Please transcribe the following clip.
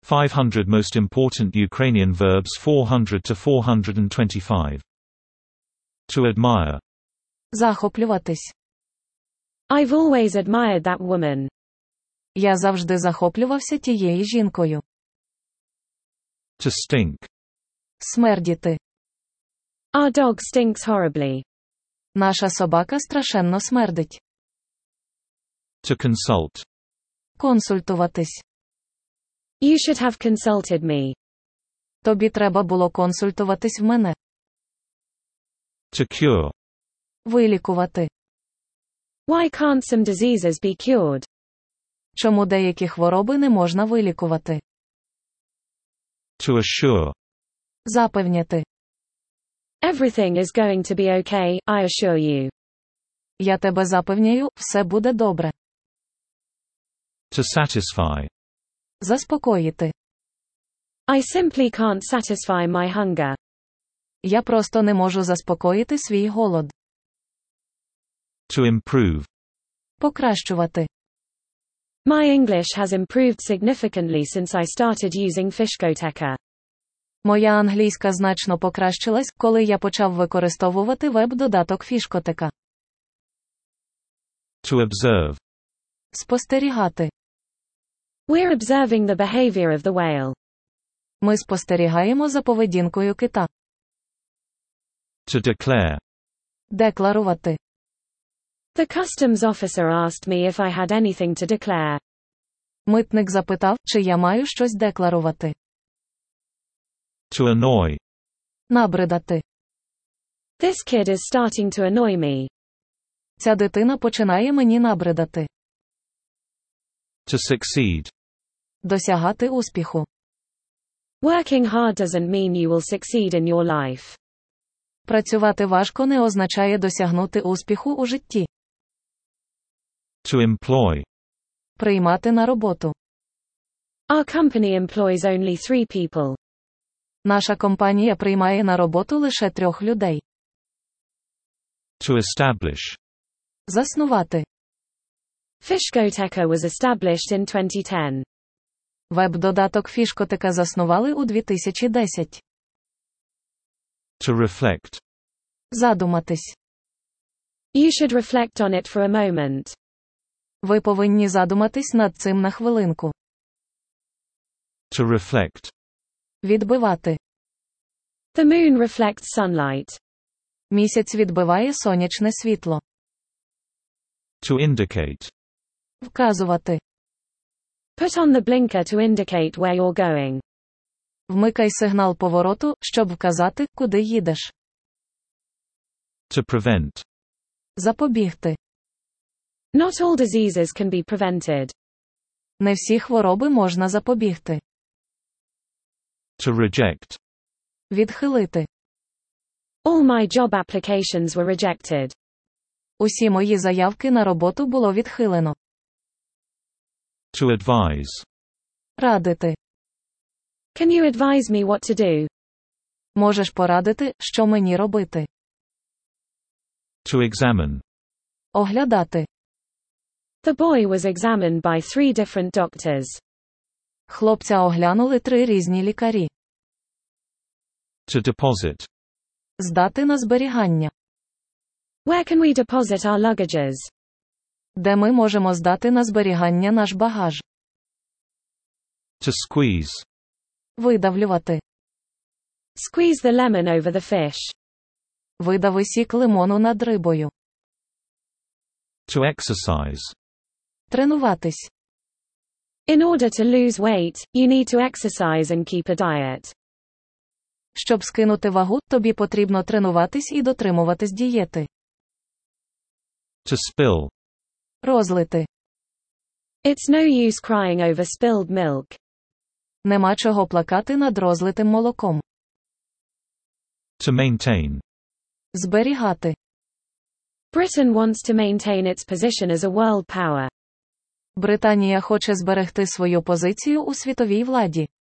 500 most important Ukrainian verbs 400 to 425. To admire. Захоплюватись. I've always admired that woman. Я завжди захоплювався тією жінкою. To stink. Смердіти. Our dog stinks horribly. Наша собака страшенно смердить. To consult. Консультуватись. You should have consulted me. Тобі треба було консультуватись в мене. To cure. Вилікувати. Why can't some diseases be cured? Чому деякі хвороби не можна вилікувати? To assure. Запевняти. Everything is going to be okay, I assure you. Я тебе запевняю, все буде добре. To satisfy. Заспокоїти. I simply can't satisfy my hunger. Я просто не можу заспокоїти свій голод. To improve. Покращувати. My English has improved significantly since I started using Fishkoteka. Моя англійська значно покращилась, коли я почав використовувати веб-додаток Фішкотека. To observe. Спостерігати. We're observing the behavior of the whale. Ми спостерігаємо за поведінкою кита. To declare. Декларувати. The customs officer asked me if I had anything to declare. Митник запитав, чи я маю щось декларувати. To annoy. Набридати. This kid is starting to annoy me. Ця дитина починає мені набридати. To succeed. Досягати успіху. Working hard doesn't mean you will succeed in your life. Працювати важко не означає досягнути успіху у житті. To employ. Приймати на роботу. Our company employs only 3 people. Наша компанія приймає на роботу лише 3 людей. To establish. Заснувати. Fishkoteka was established in 2010. Веб-додаток Фішкотека заснували у 2010. To reflect. Задуматись. You should reflect on it for a moment. Ви повинні задуматись над цим на хвилинку. To reflect. Відбивати. The moon reflects sunlight. Місяць відбиває сонячне світло. To indicate. Вказувати. Put on the blinker to indicate where you're going. Вмикай сигнал повороту, щоб вказати, куди їдеш. To prevent. Запобігти. Not all diseases can be prevented. Не всі хвороби можна запобігти. To reject. Відхилити. All my job applications were rejected. Усі мої заявки на роботу було відхилено. To advise. Can Радити. you advise me what to do? Можеш порадити, що мені робити. To examine. Оглядати. The boy was examined by 3 different doctors. Хлопця оглянули 3 різні лікарі. To deposit. Здати на зберігання. Where can we deposit our luggages? Де ми можемо здати на зберігання наш багаж. To squeeze. Видавлювати. Squeeze the lemon over the fish. Видави сік лимону над рибою. To exercise. Тренуватись. In order to lose weight, you need to exercise and keep a diet. Щоб скинути вагу, тобі потрібно тренуватись і дотримуватись дієти. To spill. Розлити. It's no use crying over spilled milk. Нема чого плакати над розлитим молоком. To maintain. Зберігати. Britain wants to maintain its position as a world power. Британія хоче зберегти свою позицію у світовій владі.